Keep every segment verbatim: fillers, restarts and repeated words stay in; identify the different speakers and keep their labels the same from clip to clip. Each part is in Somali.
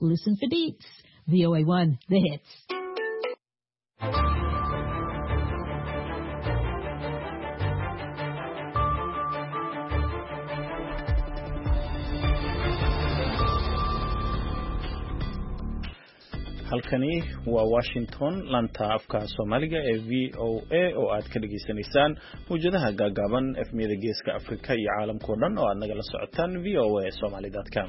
Speaker 1: Listen for deets. V O A one, the hits.
Speaker 2: halkani waa Washington lanta afka Soomaaliga ee V O A oo aad ka dhageysanaysaan mujadaha gaagaaban efmiyada geeska Afrika iyo caalamka oo dhan oo aad nagala socotaan v o a somali dot com.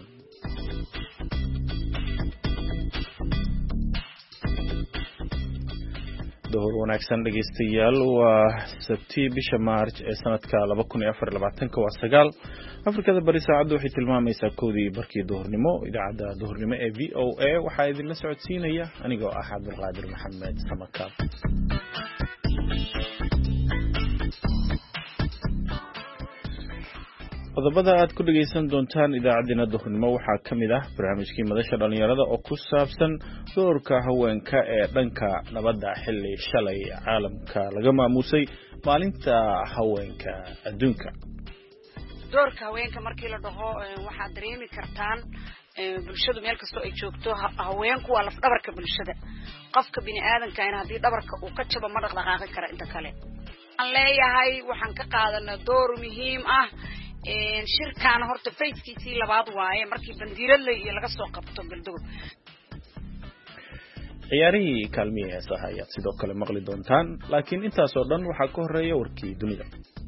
Speaker 2: Door wanaagsan dhageystayaal waa Sabti bisha March ee sanadka laba kun iyo afar iyo labaatan waa sagaal Afrikada bari saacadu waxay tilmaamaysaa koodii barkii duhurnimo idaacada duhurnimo ee V O A waxa idin la socodsiinaya anigoo ah Cabdulqaadir Maxamed Samakaab. qodobada aad ku dhageysan doontaan idaacadina duhurnimo waxaa kamid ah barnaamijkii madasha dhalinyarada oo ku saabsan doorka haweenka ee dhanka nabadda xilli shalay caalamka laga maamusay maalinta haweenka adduunka.
Speaker 3: doorka haweenka markii la dhaho waxaad dareemi kartaan bulshadu meel kasto ay joogto haweenku waa laf dhabarka bulshada. qofka bini aadanka in hadii dhabarka uu ka jabo ma dhaqdhaqaaqi kara inta kale. aan leeyahay waxaan ka qaadanaa door muhiim ah in shirkaan horta faydkiisii labaad waaye markii bandiirada iyo laga soo qabto galdood.
Speaker 2: ciyaarihii kaalmiyay heesaha ayaad sidoo kale maqli doontaan laakiin intaas oo dhan waxaa ka horeeya warkii dunida.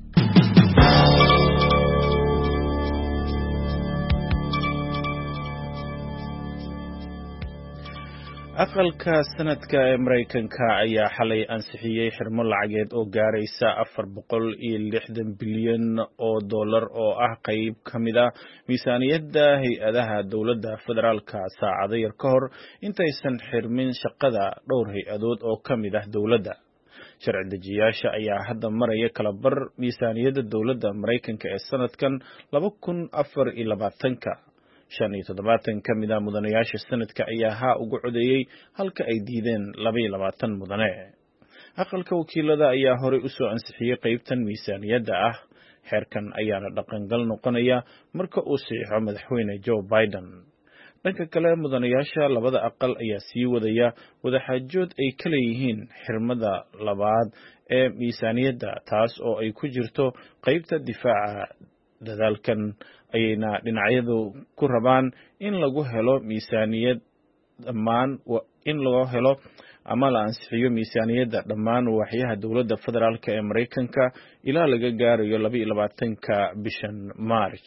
Speaker 2: aqalka sanadka ee Mareykanka ayaa xalay ansixiyay xirmo lacageed oo gaaraysa afar boqol iyo lixdan bilyan oo dollar oo ah qayb kamid ah miisaaniyadda hay-adaha dowladda federaalka saacado yar ka hor intaysan xirmin shaqada dhowr hay-adood oo kamid ah dowladda. sharci dejiyaasha ayaa hadda maraya kala bar miisaaniyadda dowladda Mareykanka ee sanadkan laba kun afar iyo labaatan shan iyo toddobaatan kamid ah mudanayaasha sanadka ayaa ha ugu codeeyay halka ay diideen laba iyo labaatan mudane. aqalka wakiilada ayaa horey u soo ansixiyay qaybtan miisaaniyadda ah. xeerkan ayaana dhaqangal noqonaya marka uu saxiixo madaxweyne Joe Biden. dhanka kale mudanayaasha labada aqal ayaa sii wadaya wadaxaajood ay ka leeyihiin xirmada labaad ee miisaaniyadda taas oo ay ku jirto qaybta difaaca. dadaalkan ayayna dhinacyadu ku rabaan in lagu helo miisaaniyad dhammaan in lagu helo ama la ansixiyo miisaaniyadda dhammaan waaxyaha dowladda federaalka ee Mareykanka ilaa laga gaarayo laba iyo labaatanka bishan March.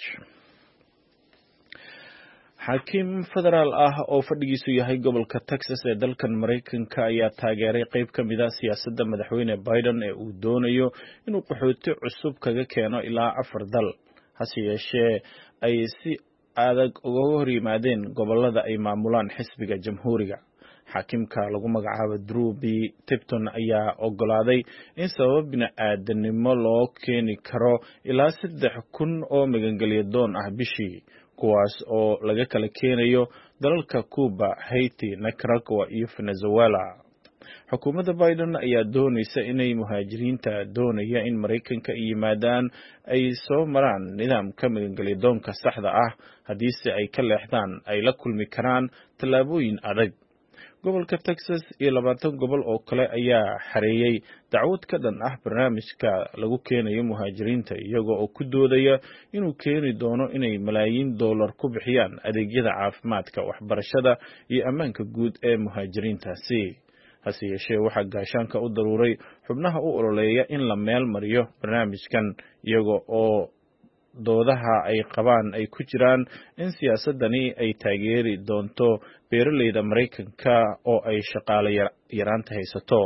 Speaker 2: xaakim federaal ah oo fadhigiisu yahay gobolka Texas ee dalkan Mareykanka ayaa taageeray qayb kamid ah siyaasadda madaxweyne Biden ee uu doonayo inuu qaxooti cusub kaga keeno ilaa afar dal. hase yeeshee ay si adag uga hor yimaadeen gobolada ay maamulaan xisbiga jamhuuriga. xaakimka lagu magacaabo Drew B. Tipton ayaa ogolaaday in sabab bini'aadanimo loo keeni karo ilaa saddex kun oo magangelyo doon ah bishii kuwaas oo laga kala keenayo dalalka Cuba, Haiti, Nicaragua iyo Venezuela. xukuumadda Biden ayaa doonaysa inay muhaajiriinta doonaya in Mareykanka ay yimaadaan ay soo maraan nidaamka magangelyo doonka saxda ah haddiise ay ka leexdaan ay la kulmi karaan tallaabooyin adag. gobolka Texas iyo labaatan gobol oo kale ayaa xareeyay dacwad ka dhan ah barnaamijka lagu keenayo muhaajiriinta iyagoo oo ku doodaya inuu keeni doono inay malaayiin dollar ku bixiyaan adeegyada caafimaadka, waxbarashada iyo ammaanka guud ee muhaajiriintaasi. hase yeeshee waxaa gaashaanka u daruuray xubnaha u ololeeya in la meel mariyo barnaamijkan iyaga oo doodaha ay qabaan ay ku jiraan in siyaasadani ay taageeri doonto beeraleyda Mareykanka oo ay shaqaale yaraanta haysato.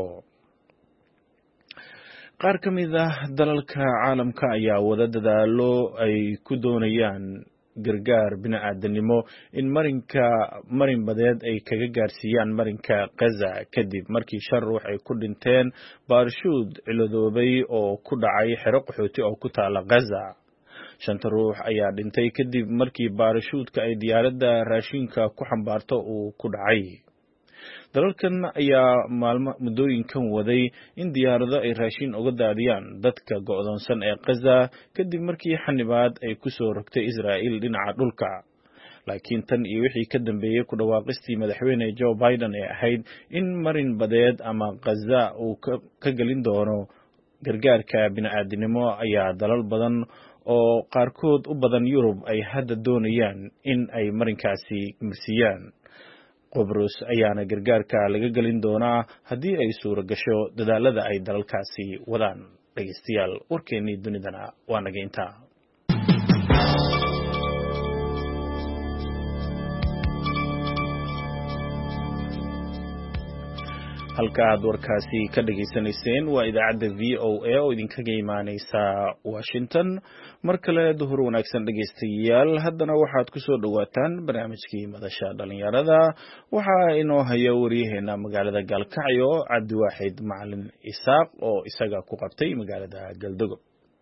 Speaker 2: qaar ka mid ah dalalka caalamka ayaa wada dadaalo ay ku doonayaan gargaar bini'aadanimo in marinka marin badeed ay kaga gaarsiiyaan marinka Gaza kadib markii shan ruux ay ku dhinteen baarshuud ciladoobay oo ku dhacay xero qaxooti oo ku taala Gaza. shanta ruux ayaa dhintay kadib markii baarshuudka ay diyaaradda raashinka ku xambaarto uu ku dhacay. dalalkan ayaa maalmo muddooyinkan waday in diyaarado ay raashin uga daadiyaan dadka go'doonsan ee Gaza kadib markii xanibaad ay ku soo rogtay Israa'iil dhinaca dhulka. laakiin tan iyo wixii ka dambeeyey ku dhawaaqistii madaxweyne Joe Biden ee ahayd in marin badeed ama Gaza uu ka gelin doono gargaarka bini'aadanimo ayaa dalal badan oo qaarkood u badan Yurub ay hadda doonayaan in ay marinkaasi marsiiyaan. Qobrus ayaana gargaarka laga gelin doonaa haddii ay suura gasho dadaalada ay dalalkaasi wadaan. Dhegeystayaal, warkeennii dunidana waa naga intaa. halka aad warkaasi ka dhageysanayseen waa idaacadda V O A oo idinkaga imaaneysa Washington. mar kale duhur wanaagsan dhegeystayaal, haddana waxaad ku soo dhawaataan barnaamijkii madasha dhalinyarada. waxaa inoo haya wariyaheena magaalada Gaalkacyo Cabdiwaaxid Macalin Isaaq oo isaga ku qabtay magaalada Galdogo.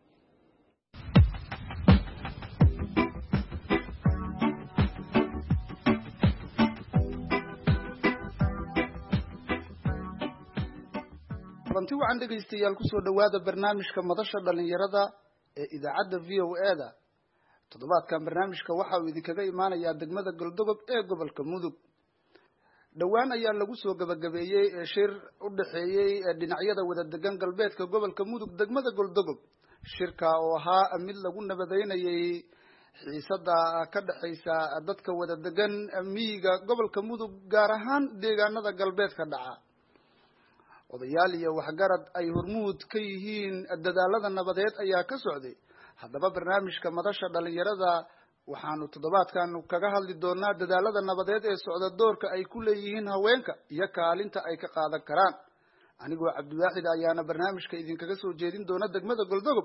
Speaker 4: runtii waxaan dhegeystayaal ku soo dhawaada barnaamijka madasha dhalinyarada ee idaacadda V O A da. toddobaadkan barnaamijka waxa uu idinkaga imaanayaa degmada Galdogob ee gobolka Mudug. dhawaan ayaa lagu soo gabagabeeyey shir u dhaxeeyay dhinacyada wada degan galbeedka gobolka Mudug degmada Galdogob. shirka oo ahaa mid lagu nabadeynayay xiisada ka dhaxaysa dadka wada degan miyiga gobolka Mudug gaar ahaan deegaanada galbeedka dhaca. odayaal iyo waxgarad ay hormuud ka yihiin dadaalada nabadeed ayaa ka socday. haddaba barnaamijka madasha dhalinyarada waxaanu toddobaadkan kaga hadli doonaa dadaalada nabadeed ee socda, doorka ay ku leeyihiin haweenka iyo kaalinta ay ka qaadan karaan. anigoo Cabdiwaaxid ayaana barnaamijka idinkaga soo jeedin doona degmada Galdogob.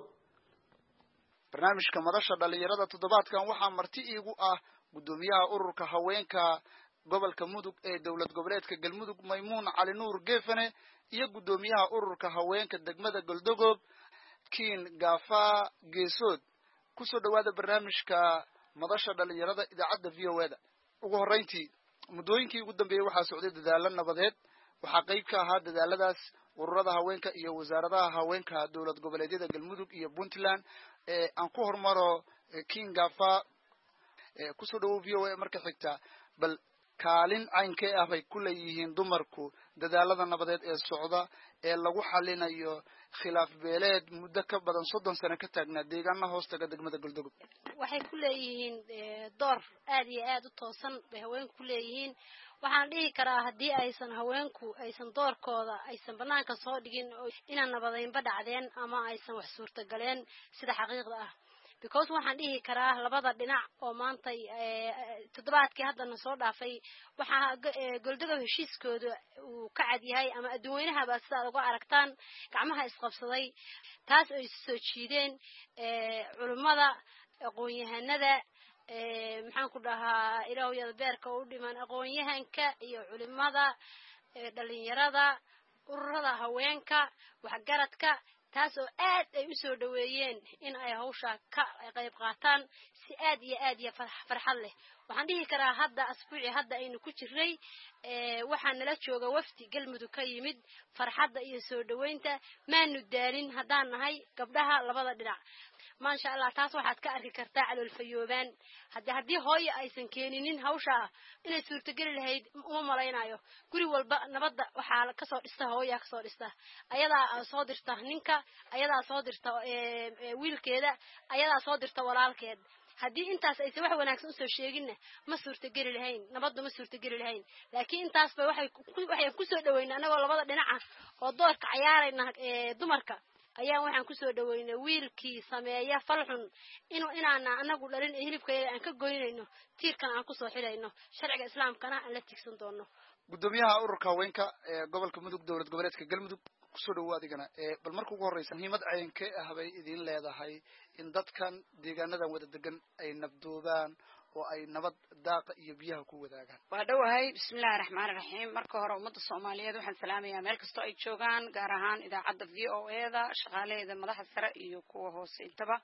Speaker 4: barnaamijka madasha dhalinyarada toddobaadkan waxaa marti iigu ah gudoomiyaha ururka haweenka gobolka Mudug ee dowlad goboleedka Galmudug Maymuun Cali Nuur Geefane iyo gudoomiyaha ururka haweenka degmada Galdogob Kiin Gaafa Geesood. ku soo dhawaada barnaamijka madasha dhalinyarada idaacadda V O A da. ugu horeyntii muddooyinkii ugu dambeeyay waxaa socday dadaalo nabadeed. waxaa qayb ka ahaa dadaaladaas ururada haweenka iyo wasaaradaha haweenka dowlad goboleedyada Galmudug iyo Puntland. ee aan ku hormaro Kiin Gaafa ku soo dhawaada V O A marka xigta, bal kaalin caynkee ah bay ku leeyihiin dumarku dadaalada nabadeed ee socda ee lagu xalinayo khilaaf beeleed muddo ka badan soddon sano ka taagnaa deegaana hoostaga degmada Galdogob?
Speaker 5: waxay ku leeyihiin door aad iyo aad u toosan bay haweenku ku leeyihiin. waxaan dhihi karaa haddii aysan haweenku aysan doorkooda aysan banaanka soo dhigin inaan nabadeynba dhacdeen ama aysan wax suurtagaleen sida xaqiiqda ah. because waxaan dhihi karaa labada dhinac oo maanta toddobaadkii haddana soo dhaafay waxaa Galdogob heshiiskooda uu ka cad yahay ama adduunyahaba sidaad uga aragtaan gacmaha isqabsaday. taas ay soo jiideen culimada, aqoon-yahanada, maxaan ku dhahaa ilaahayada beerka u dhiman aqoon-yahanka iyo culimada, dhalinyarada, ururada haweenka, waxgaradka. taas oo aad ay u soo dhaweeyeen in ay hawsha ka qayb qaataan si aad iyo aad iyo farxad leh. waxaan dhihi karaa hadda asbuuci hadda aynu ku jirnay waxaan nala jooga wafdi Galmudug ka yimid. farxadda iyo soo dhaweynta maanu daalin haddaan nahay gabdhaha labada dhinac. maasha Allah, taas waxaad ka arki kartaa calool fayoobaan. haddii haddii hooyo aysan keeninin hawsha inay suurtagali lahayd uma malaynayo. guri walba nabadda waxaa ka soo dhista hooyo ka soo dhista. ayadaa soo dirta ninka, ayadaa soo dirta wiilkeeda, ayadaa soo dirta walaalkeed. haddii intaas aysan wax wanaagsan u soo sheeginna ma suurtagali lahayn, nabaddu ma suurtagali lahayn. laakiin intaasba waxay waxay ku soo dhaweynaa anagoo labada dhinac oo doorka ciyaarayna dumarka ayaa waxaan ku soo dhaweynaa wiilkii sameeya falxun inuu inaana anagu dhalin hilibkeeda aan ka goynayno, tiirkan aan ku soo xirayno, sharciga islaamkana aan la tigsan doono.
Speaker 4: gudoomiyaha ururka haweenka ee gobolka Mudug dowlad goboleedka Galmudug, ku soo dhawaad igana ee bal markuu ugu horeysan muhiimad caynkee ah bay idin leedahay in dadkan deegaanadan wada degan ay nabdoobaan oo ay nabad daaqa iyo biyaha ku wadaagaan?
Speaker 3: waa dhawahay. bismillaahir rahmaanir rahiim. marka hore ummadda Soomaaliyeed waxaan salaamayaa meel kasto ay joogaan, gaar ahaan idaacadda V O A da, shaqaaleeda madaxda sare iyo kuwa hoose intaba.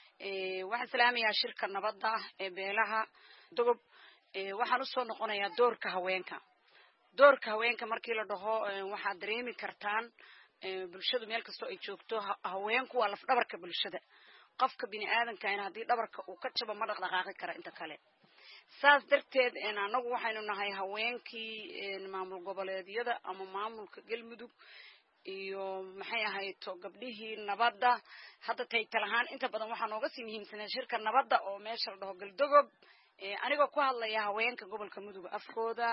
Speaker 3: ee waxaan salaamayaa shirka nabadda ee beelaha Galdogob. ee waxaan u soo noqonayaa doorka haweenka. doorka haweenka markii la dhaho waxaad dareemi kartaan bulshadu meel kasto ay joogto haweenku waa laf dhabarka bulshada. qofka bini aadanka in hadii dhabarka uu ka jabo ma dhaqdhaqaaqi kara inta kale. saas darteed anagu waxaynu nahay haweenkii maamul goboleedyada ama maamulka galmudug iyo maxay ahayto gabdhihii nabadda hadda tay talahaan inta badan waxaa nooga sii muhiimsanaa shirka nabadda oo meesha la dhaho galdogob anigoo ku hadlaya haweenka gobolka mudug afkooda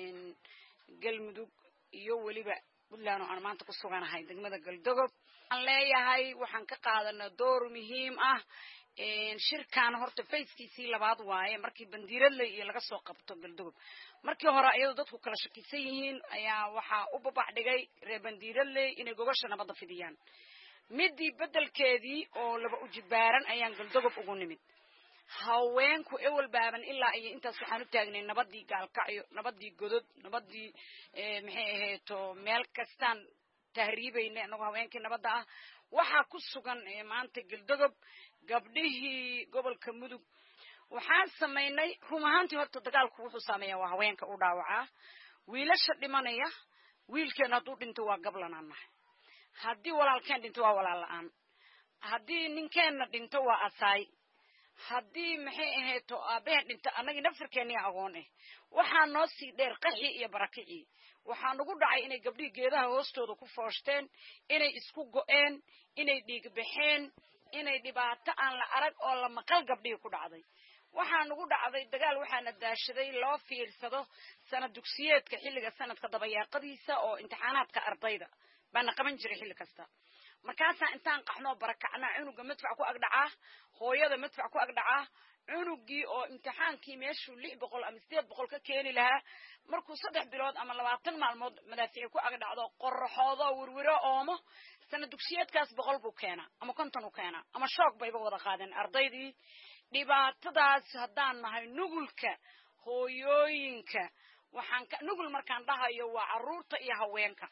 Speaker 3: galmudug iyo weliba puntland oo aan maanta ku suganahay degmada galdogob waxaan leeyahay waxaan ka qaadanaa door muhiim ah shirkan horta fayskiisii labaad waaye markii bandiiradley iyo laga soo qabto galdogob markii hore ayadoo dadku kala shakisan yihiin ayaa waxaa u babax dhigay reer bandiiradley inay gogosha nabadda fidiyaan midii bedelkeedii oo laba ujibaaran ayaan galdogob ugu nimid haweenku ewel baaban ilaa iyo intaas waxaan u taagnay nabadii gaalkacyo nabadii godod nabadii maxay ahayto meel kastaan tahriibayna anagoo haweenkii nabadda ah waxaa ku sugan maanta galdogob gabdhihii gobolka mudug waxaan samaynay run ahaantii horta dagaalku wuxuu saameeyaa waa haweenka u dhaawacaa wiilasha dhimanaya wiilkeena hadduu dhinto waa gablanaan nahay haddii walaalkeen dhinto waa walaal la-aan haddii ninkeenna dhinto waa asaay haddii maxay ahayto aabaheen dhinto annagii nafsirkeeniya agoon ah waxaa noo sii dheer qaxii iyo barakicii waxaa nagu dhacay inay gabdhihii geedaha hoostooda ku fooshteen inay isku go-een inay dhiig baxeen inay dhibaato aan la arag oo la maqal gabdhihii ku dhacday waxaa nagu dhacday dagaal waxaana daashaday loo fiirsado sanad dugsiyeedka xilliga sanadka dabayaaqadiisa oo imtixaanaadka ardayda baana qaban jiray xilli kasta markaasaa intaan qaxnoo barakacnaa cunuga madfac ku agdhacaa hooyada madfac ku agdhacaa cunugii oo imtixaankii meeshuu lix boqol ama sideed boqol ka keeni lahaa markuu saddex bilood ama labaatan maalmood madaafici ku agdhacdo qoraxoodo werwero oomo sanad dugsiyeedkaas boqol buu keenaa ama konton u keenaa ama shoog bayba wada qaadeen ardaydii dhibaatadaas haddaan nahay nugulka hooyooyinka waxaan ka nugul markaan dhahayo waa carruurta iyo haweenka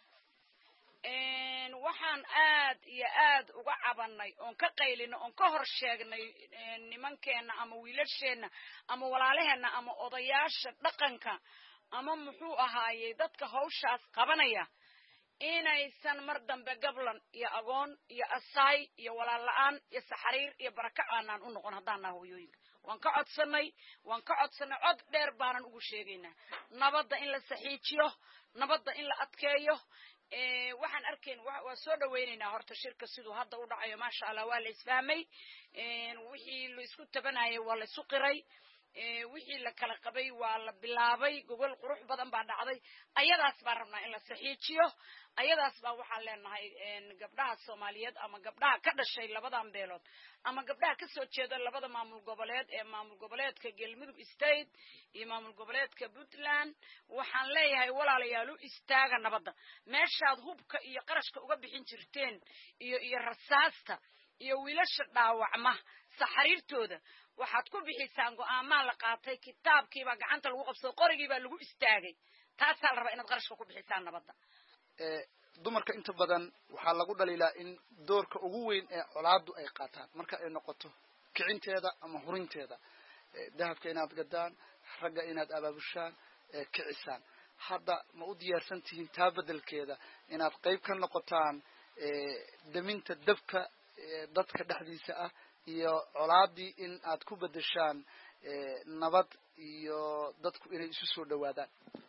Speaker 3: waxaan aad iyo aad uga cabanay oon ka qaylino oon ka hor sheegnay nimankeenna ama wiilasheenna ama walaalaheenna ama odayaasha dhaqanka ama muxuu ahaayey dadka hawshaas qabanaya inaysan mar dambe gablan iyo agoon iyo asaay iyo walaal la-aan iyo saxariir iyo baraka aanaan u noqon haddaan naha hooyooyinka waan ka codsanay waan ka codsanay cod dheer baanan ugu sheegaynaa nabadda in la saxiijiyo nabadda in la adkeeyo waxaan arkayn waa soo dhawaynaynaa horta shirka siduu hadda u dhacayo maasha allah waa la isfahmay wixii la isku tabanayay waa la isu qiray wixii la kala qabay waa la bilaabay gogol qurux badan baa dhacday ayadaas baan rabnaa in la saxiijiyo ayadaas baa waxaan leenahay gabdhaha soomaaliyeed ama gabdhaha ka dhashay labadan beelood ama gabdhaha kasoo jeeda labada maamul goboleed ee maamul goboleedka galmudug state iyo maamul goboleedka puntland waxaan leeyahay walaalayaal u istaaga nabadda meeshaad hubka iyo qarashka uga bixin jirteen iyo iyo rasaasta iyo wiilasha dhaawacma saxariirtooda waxaad ku bixisaan go'aamaa la qaatay kitaabkiibaa gacanta lagu qabsado qorigiibaa lagu istaagay taasaa la rabaa inaad qarashka ku bixisaan nabadda
Speaker 4: dumarka inta badan waxaa lagu dhaliilaa in doorka ugu weyn ee colaadu ay qaataan marka ay noqoto kicinteeda ama hurinteeda dahabka inaad gadaan ragga inaad abaabushaan kicisaan hadda ma u diyaarsan tihiin taa bedelkeeda inaad qayb ka noqotaan daminta dabka dadka dhexdiisa ah iyo colaadii in aad ku bedeshaan nabad iyo dadku inay isu soo dhawaadaan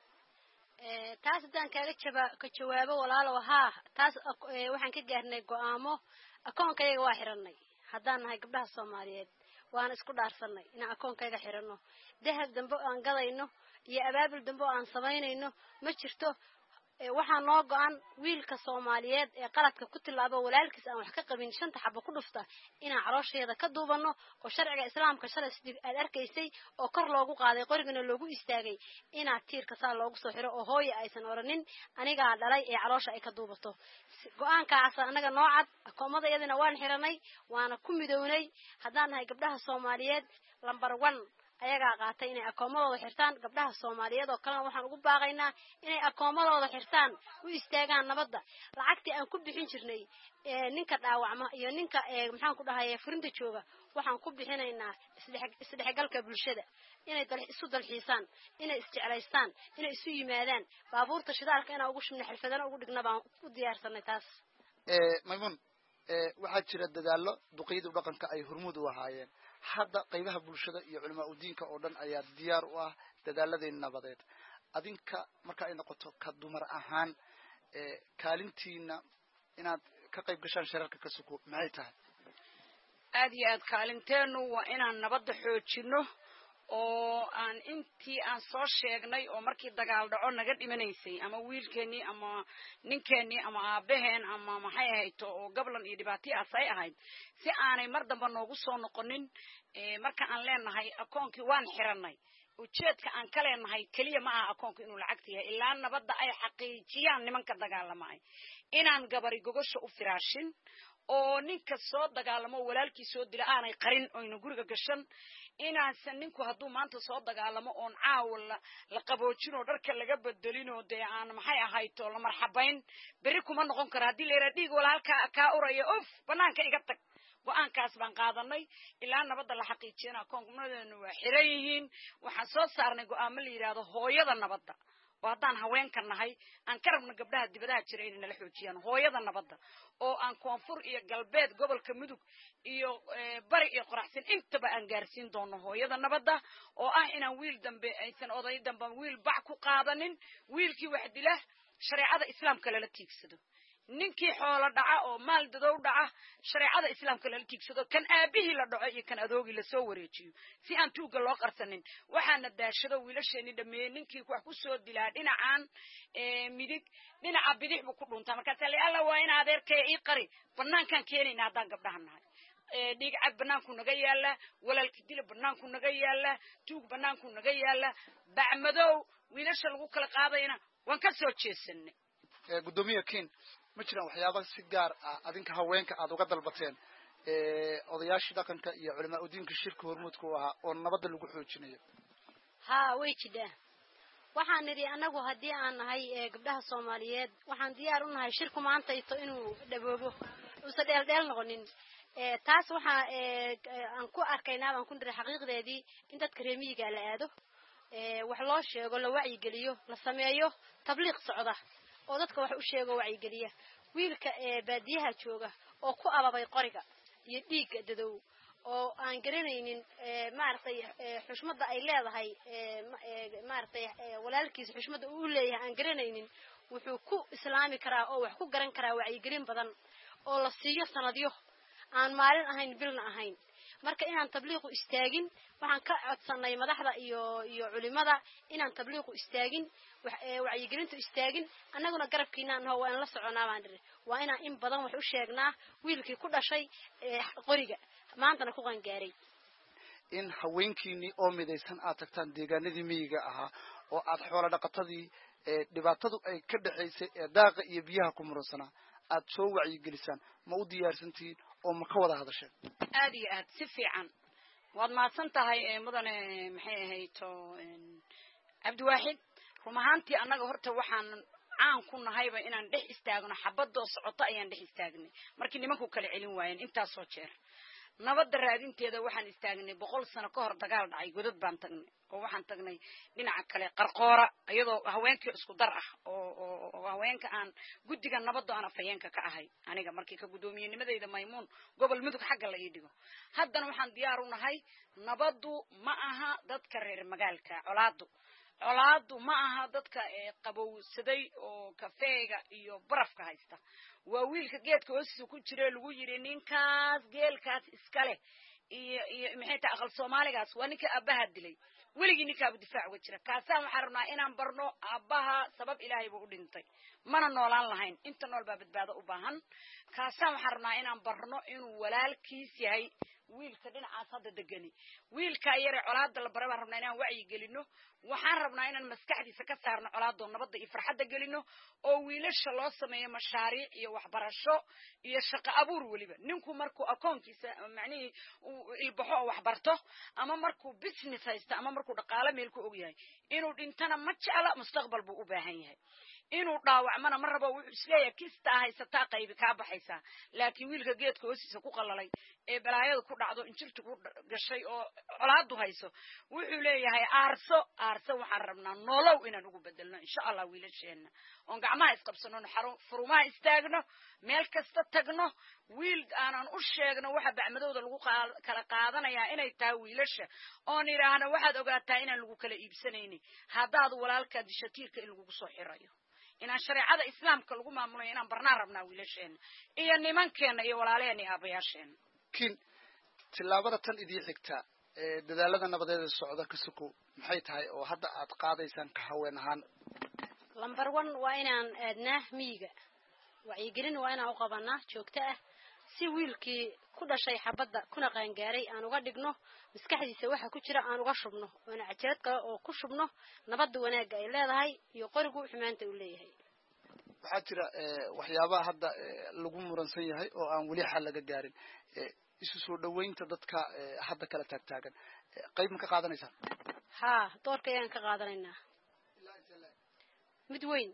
Speaker 5: taas haddaan kaaga jaba ka jawaabo walaalow haa taas waxaan ka gaarnay go-aamo akoonkayga waa xiranay haddaan nahay gabdhaha soomaaliyeed waana isku dhaarsanay inaan akoonkayga xirano dahab dambe aan gadayno iyo abaabul dambe oo aan samaynayno ma jirto waxaa noo go-an wiilka soomaaliyeed ee qaladka ku tilaabo walaalkiis aan wax ka qabin shanta xabo ku dhufta inaan caloosheeda ka duubano oo sharciga islaamka shalay sidii aad arkaysay oo kor loogu qaaday qorigana loogu istaagay inaad tiirka saa loogu soo xiro oo hooya aysan oranin anigaa dhalay ee caloosha ay ka duubato go-aankaas anaga noo cad akoomada iyadana waan xiranay waana ku midownay haddaan nahay gabdhaha soomaaliyeed lambar one ayagaa qaatay inay akoomadooda xirtaan gabdhaha soomaaliyeed oo kalena waxaan ugu baaqaynaa inay akoomadooda xirtaan u istaagaan nabadda lacagtii aan ku bixin jirnay ninka dhaawacma iyo ninka maxaan ku dhahaye furinta jooga waxaan ku bixinaynaa isdhexgalka bulshada inay isu dalxiisaan inay isjeclaystaan inay isu yimaadaan baabuurta shidaalka inaan ugu shubna xirfadana ugu dhigna baan u diyaarsanay taas
Speaker 4: maymuun waxaa jira dadaallo duqeyda dhaqanka ay hormuud u ahaayeen hadda qaybaha bulshada iyo culamaa udiinka oo dhan ayaa diyaar u ah dadaaladeen nabadeed adinka marka ay noqoto ka dumar ahaan ee kaalintiina inaad ka qayb gashaan shirarka ka suko maxay tahay
Speaker 3: aad iyo aad kaalinteenu waa inaan nabadda xoojino oo aan intii aan soo sheegnay oo markii dagaal dhaco naga dhimanaysay ama wiilkeennii ama ninkeenii ama aabaheen ama maxay ahayd oo gablan iyo dhibaatayaas ay ahayd si aanay mar damba noogu soo noqonin marka aan leenahay akoonkii waan xiranay ujeedka aan ka leenahay keliya ma aha akoonku inuu lacagta yahay ilaa nabadda ay xaqiijiyaan nimanka dagaalamay inaan gabari gogosha u firaashin oo ninka soo dagaalamo walaalkii soo dila aanay qarin oyna guriga gashan inaasan ninku hadduu maanta soo dagaalamo oon caawa la qaboojin oo dharka laga bedelin oo dee aan maxay ahayto la marxabayn berri kuma noqon kara haddii la yidhaha dhiig walaalkaa kaa uraya of banaanka iga tag go-aankaas baan qaadanay ilaa nabadda la xaqiijiyana akoonkumadeenu waa xiran yihiin waxaan soo saarnay go-aamo la yidhaahdo hooyada nabadda oo haddaan haweenka nahay aan ka rabno gabdhaha dibadaha jira inay nala xoojiyaan hooyada nabadda oo aan koonfur iyo galbeed gobolka mudug iyo bari iyo qoraxsan intaba aan gaarsiin doono hooyada nabadda oo ah inaan wiil dambe aysan oday dambe wiil bac ku qaadanin wiilkii wax dila shareecada islaamka lala tiigsado ninkii xoolo dhaca oo maal dadow dhaca shareecada islaamka lala tiigsado kan aabihii la dhaco iyo kan adoogii lasoo wareejiyo si aan tuuga loo qarsanin waxaana daashado wiilasheeni dhameeyey ninkii wax ku soo dilaa dhinacaan midig dhinaca bidix buu ku dhuntaa markaasaa la alla waa in adeerkaya ii qari banaankaan keenayna haddaan gabdhaha nahay dhiig cad banaanku naga yaala walaalki dila banaanku naga yaala tuug banaanku naga yaala bacmadow wiilasha lagu kala qaadayna waan ka soo jeesanay
Speaker 4: gudoomiye kin ma jiraan waxyaaba si gaar ah adinka haweenka aad uga dalbateen odayaashii dhaqanka iyo culamaa udiinka shirka hormuudka u ahaa oo nabadda lagu xoojinayo
Speaker 5: ha way jidaan waxaan nidhi anagu haddii aan nahay gabdhaha soomaaliyeed waxaan diyaar u nahay shirku maantayto inuu dhaboobo uusan dheeldheel noqonin taas waxaa aan ku arkaynaa baan ku nidhi xaqiiqdeedii in dadka reemiyiga la aado wax loo sheego la wacyigeliyo la sameeyo tabliiq socda oo dadka wax u sheego wacyigeliya wiilka baadiyaha jooga oo ku ababay qoriga iyo dhiigga dadow oo aan garanaynin maartay xushmada ay leedahay maartay walaalkiis xushmada uu leeyahay aan garanaynin wuxuu ku islaami karaa oo wax ku garan karaa wacyigelin badan oo la siiyo sanadyo aan maalin ahayn bilna ahayn marka inaan tabliiqu istaagin waxaan ka codsanay madaxda iyo iyo culimada inaan tabliiqu istaagin wacyigelintu istaagin annaguna garabkiina noo waan la soconaa baan dhiri waa inaan in badan wax u sheegnaa wiilkii ku dhashay qoriga maantana ku qangaaray
Speaker 4: in haweenkiini oo midaysan aad tagtaan deegaanadii miyiga ahaa oo aad xoolo dhaqatadii dhibaatadu ay ka dhaxaysay ee daaqa iyo biyaha ku mursanaa aad soo wacyigelisaan ma u diyaarsantihiin oo ma ka wada hadasheen
Speaker 3: aad iyo aad si fiican waad mahadsan tahay mudane maxay ahayto cabdiwaaxid run ahaantii annaga horta waxaan caan ku nahayba inaan dhex istaagno xabadoo socoto ayaan dhex istaagnay markii nimanku kala celin waayeen intaasoo jeer nabadda raadinteeda waxaan istaagnay boqol sano ka hor dagaal dhacay godad baan tagnay oo waxaan tagnay dhinaca kale qarqoora iyadoo haweenkii isku dar ah oo oo haweenka aan guddiga nabadda aan afhayeenka ka ahay aniga markii ka gudoomiyanimadeyda maymuun gobol mudug xagga la ii dhigo haddana waxaan diyaar u nahay nabaddu ma aha dadka reer magaalka colaadu colaadu ma aha dadka qabowsaday oo kafeega iyo barafka haysta waa wiilka geedka hoostiisa ku jira lagu yiri ninkaas geelkaas iska leh iyo iyo maxay tahay aqal Soomaaligaas waa ninka abaha dilay weligii ninka abu difaac uga jira kaasaan waxaan rabnaa inaan barno abaha sabab ilaahay buu u dhintay mana noolaan lahayn inta nool baa badbaado u baahan kaasaan waxaan rabnaa inaan barno inuu walaalkiis yahay wiilka dhinacaas hadda degani wiilka yare colaada la baray baan rabnaa inaan wacyi gelino waxaan rabnaa inaan maskaxdiisa ka saarno colaado nabadda iyo farxadda gelino oo wiilasha loo sameeyo mashaariic iyo waxbarasho iyo shaqo abuur waliba ninku markuu akoonkiisa macnihii uu ilbaxo oo waxbarto ama markuu business haysto ama markuu dhaqaale meel ku og yahay inuu dhintana ma jecla mustaqbal buu u baahan yahay inuu dhaawacmana ma rabo wuxuu isleeyahay kistaa haysataa qaybi kaa baxaysaa laakiin wiilka geedka hoostiisa ku qalalay ee balaayada ku dhacdo injirtu ku gashay oo colaadu hayso wuxuu leeyahay aarso aarso waxaan rabnaa nolow inaan ugu bedelno insha allah wiilasheena oon gacmaha isqabsano furumaha istaagno meel kasta tagno wiil aanan u sheegno waxa bacmadooda lagu kala qaadanayaa inay tahay wiilasha oon idhaahno waxaad ogaataa inaan lagu kala iibsanaynin haddaad walaalkaa dishatiirka in lagugu soo xirayo inaan shareecada islaamka lagu maamulayo inaan barnaan rabnaa wiilasheena iyo nimankeena iyo walaaleena iyo aabayaasheena
Speaker 4: kin tilaabada tan idii xigta ee dadaalada nabadeeda socda ka suko maxay tahay oo hadda aad qaadaysaan ka haween ahaan
Speaker 5: lambar one waa inaan aadnaa miyiga wacyigelin waa inaan u qabanaa joogto ah si wiilkii ku dhashay xabadda kuna qaangaaray aan uga dhigno maskaxdiisa waxa ku jira aan uga shubno oona cajalad kale oo ku shubno nabadda wanaagga ay leedahay iyo qorigu xumaanta uu leeyahay
Speaker 4: waxaa jira waxyaabaha hadda lagu muransan yahay oo aan weli xal laga gaarin isu soo dhaweynta dadka hadda kala taagtaagan qayb ma ka qaadanaysaa
Speaker 5: haa doorka ayaan ka qaadanaynaa mid weyn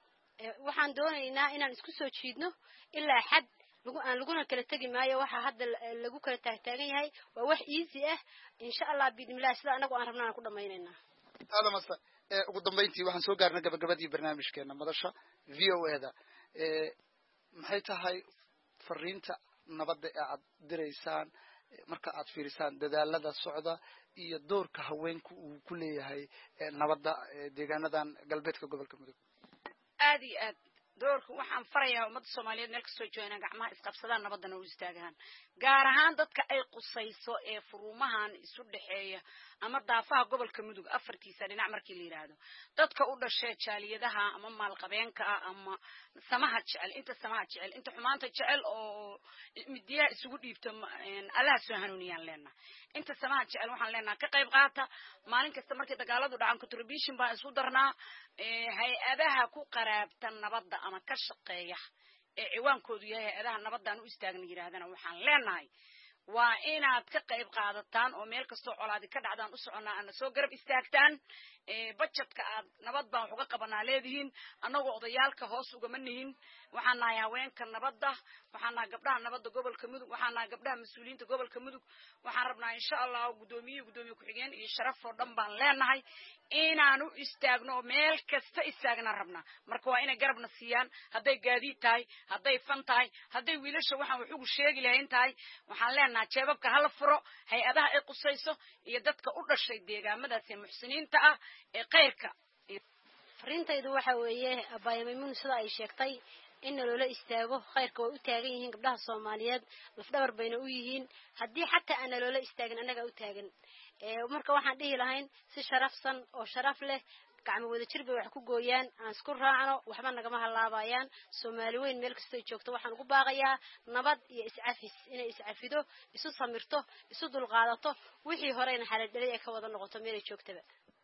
Speaker 5: waxaan doonaynaa inaan isku soo jiidno ilaa xad lagu aan laguna kala tagi maayo waxa hadda lagu kala taagtaagan yahay waa wax easy ah insha allah biidnillah sida anagu aan rabnaan ku dhamaynaynaa
Speaker 4: hada masa ee ugu dambeyntii waxaan soo gaarnay gabagabadii barnaamijkeena madasha V O A da ee maxay tahay fariinta nabadda ee aad direysaan marka aad fiirisaan dadaalada socda iyo doorka haweenku uu ku leeyahay nabadda deegaanadan galbeedka gobolka Mudug
Speaker 3: aad iyo aad doorka waxaan farayaa ummadda Soomaaliyeed meel kastoo joogaan gacmaha isqabsadaan nabadana u istaagaan gaar ahaan dadka ay qusayso ee furumahan isu dhaxeeya ama daafaha gobolka Mudug afartiisa dhinac markii la yiraahdo dadka u dhashay jaaliyadaha ama maalqabeenka ama samaha jecel inta samaha jecel inta xumaanta jecel oo midiya isugu dhiibto Allah soo hanuuniyaan leena inta samaha jecel waxaan leenahay ka qayb qaata maalin kasta markii dagaaladu dhacaan contribution baa isu darnaa ee hay'adaha ku qaraabtan nabadda ama ka shaqeeya ee ciwaankoodu yahay hay'adaha nabaddan u istaagna yiraahdana waxaan leenahay waa inaad ka qayb qaadataan oo meel kasta colaadi ka dhacdaan u soconaa ana soo garab istaagtaan ee budgetka aad nabad baan uga qabanaa leedihiin anagoo odayaalka hoos uga manihin waxaan nahay haweenka nabadda waxaan nahay gabdhaha nabadda gobolka Mudug waxaan nahay gabdhaha mas'uuliyiinta gobolka Mudug waxaan rabnaa insha Allah gudoomiye gudoomiye ku xigeen iyo sharaf oo dhan baan leenahay inaan u istaagno meel kasta istaagna rabnaa marka waa inay garabna siiyaan haday gaadiid tahay haday fan tahay haday wiilasha waxaan wax ugu sheegi lahayn tahay waxaan leenahay jeebabka hal furo hay'adaha ay qusayso iyo dadka u dhashay deegaamadaas ee muxsiniinta ah ee qayrka
Speaker 5: fariintaydu waxa weeye abaaymaymun sida ay sheegtay in loola istaago khayrka way u taagan yihiin gabdhaha Soomaaliyeed lafdhabar bayna u yihiin hadii xataa aan loola istaagin anaga u taagan ee marka waxaan dhihi lahayn si sharafsan oo sharaf leh gacmo wada jir bay wax ku gooyaan aan isku raacno waxba nagama halaabayaan Soomaali weyn meel kasta ay joogto waxaan ugu baaqayaa nabad iyo iscafis inay iscafido isu samirto isu dulqaadato wixii horeyna xalal dhalay ay ka wada noqoto meel ay joogtaba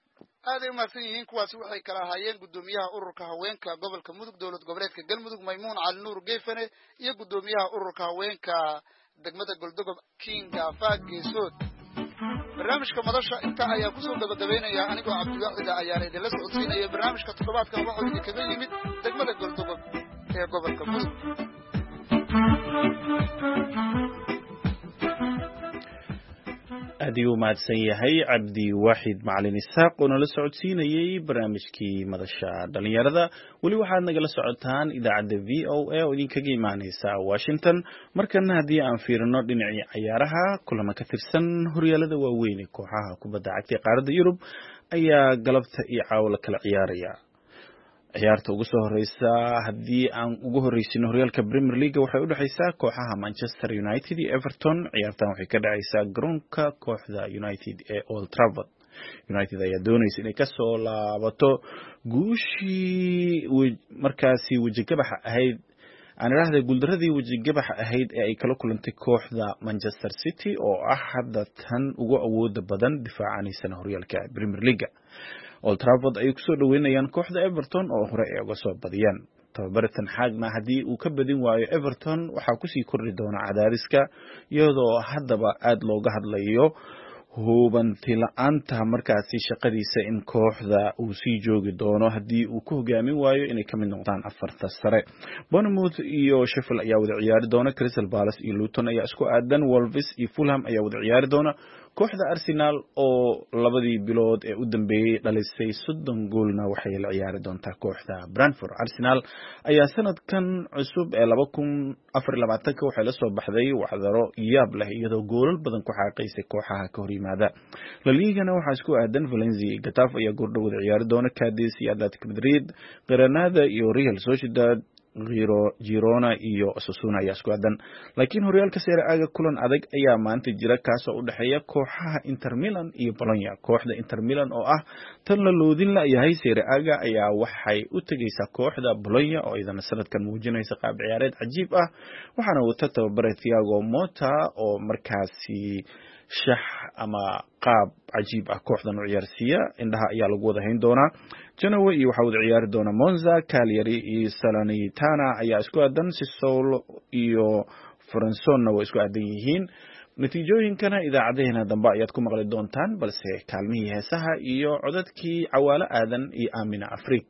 Speaker 4: aad ay maasan yihiin kuwaasi waxay kala ahaayeen gudoomiyaha ururka haweenka gobolka Mudug dawlad goboleedka Galmudug Maymuun Cali Nuur Geefane iyo gudoomiyaha ururka haweenka degmada Goldogob Kinga Faageesood barnaamijka madasha inta ayaa ku soo gabagabeynaya anigoo Cabdiwaaxid ayaa idin la socodsiinaya barnaamijka toddobaadkan waxa uu kaga yimid degmada Goldogob ee gobolka Mudug
Speaker 2: aad ayuu mahadsan yahay Cabdi Waaxid Macalin Isaaq oo nala socodsiinayay barnaamijkii madasha dhalinyarada wali waxaad nagala socotaan idaacadda V O A oo idinkaga imaanaysa Washington markana haddii aan fiirino dhinacii ciyaaraha kulamo ka tirsan horyaalada waaweyn ee kooxaha kubadda cagta ee qaaradda Yurub ayaa galabta iyo caawa kala ciyaaraya ciyaarta ugu soo horeysa haddii aan ugu horeysino horyaalka Premier League waxay u dhaxaysaa kooxaha Manchester United iyo Everton ciyaartan waxay ka dhacaysaa garoonka kooxda United ee Old Trafford United ayaa doonaysa inay ka soo laabato guushii markaasi wajigabaxa ahayd aan raahday guuldaradii wajigabaxa ahayd ee ay kala kulantay kooxda Manchester City oo ah hadda tan ugu awood badan difaacanaysa horyaalka Premier League Old Trafford ay ku soo dhaweynayaan kooxda Everton oo hore ay uga soo badiyaan tababartan xaagna hadii uu ka badin waayo Everton waxa ku sii kordhi doona cadaadiska iyadoo haddaba aad looga hadlayo hubanti la-aanta markaasi shaqadiisa in kooxda uu sii joogi doono haddii uu ku hogaamin waayo inay ka mid noqdaan afarta sare. Bournemouth iyo Sheffield ayaa wada ciyaari doona. Crystal Palace iyo Luton ayaa isku aadan. Wolves iyo Fulham ayaa wada ciyaari doona. Kooxda Arsenal oo labadii bilood ee u dambeeyay dhalisay soddon goolna waxay la ciyaari doontaa kooxda Brentford. Arsenal ayaa sanadkan cusub ee laba kun afar iyo labaatan waxay la soo baxday waxdaro yaab leh iyadoo goolal badan ku xaaqaysay kooxaha ka hor yimaada. La Ligana waxaa isku aadan Valencia iyo Getafe ayaa goordhow wada ciyaari doona. Cadiz iyo Athletic Madrid, Granada iyo Real Sociedad, Girona iyo Osasuna ayaa isku aadan. Laakiin horyaalka Serie A kulan adag ayaa maanta jira kaas oo u dhaxeeya kooxaha Inter Milan iyo Bologna. Kooxda Inter Milan oo ah tan la loodin la yahay Serie A ayaa waxay u tagaysaa kooxda Bologna oo iyadana sanadkan muujinaysa qaab ciyaareed cajiib ah, waxaana uu tababaray Thiago Motta oo markaasi shax ama qaab cajiib ah kooxdan u ciyaarsiiya. Indhaha ayaa lagu wada hayn doonaa. Genoa iyo waxa wada ciyaari doona Monza, Cagliari iyo Salernitana ayaa isku aadan. Sassuolo iyo Frosinone way isku aadan yihiin. Natiijooyinkana idaacadeena dambe ayaad ku maqli doontaan, balse kaalmihii heesaha iyo codadkii Cawaale Aadan iyo Aamina Afriik.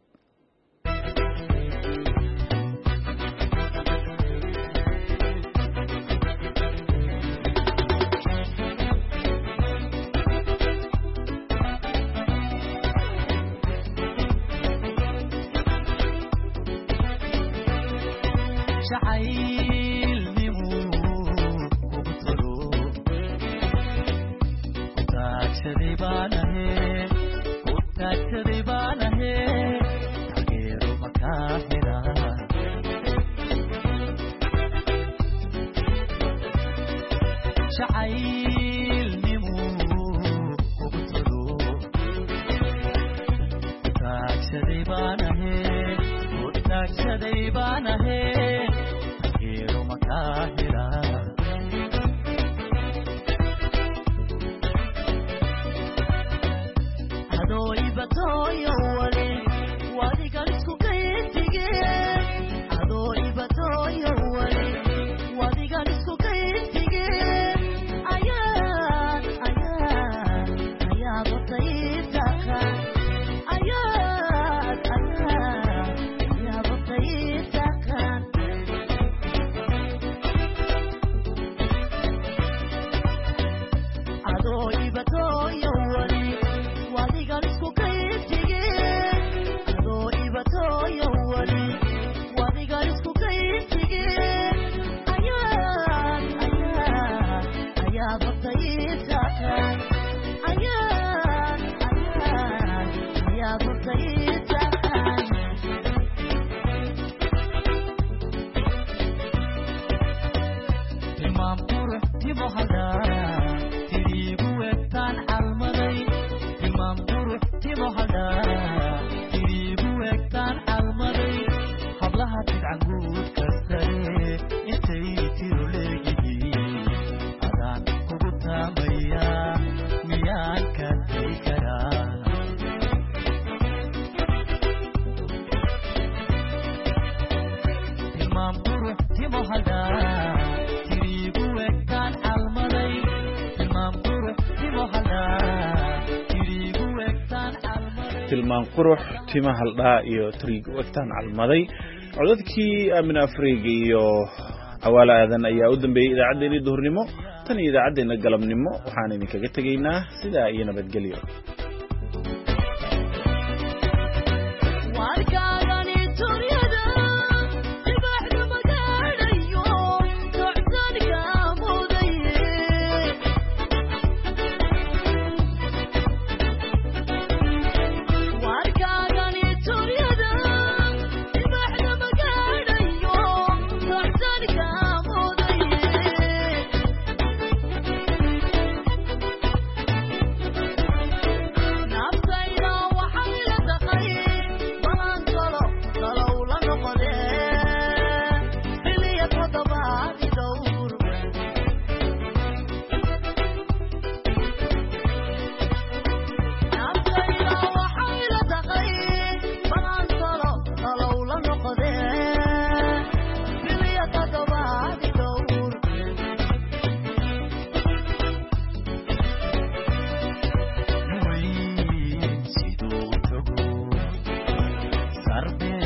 Speaker 2: tilmaan qurux tima haldhaa iyo triig wagtaan calmaday. codadkii Aamina Afriik iyo Cawaale Aadan ayaa u dambeeyay idaacadeena duhurnimo. tan iyo idaacadeena galabnimo waxaan idinkaga tegaynaa sidaa iyo nabadgelyo.
Speaker 6: arde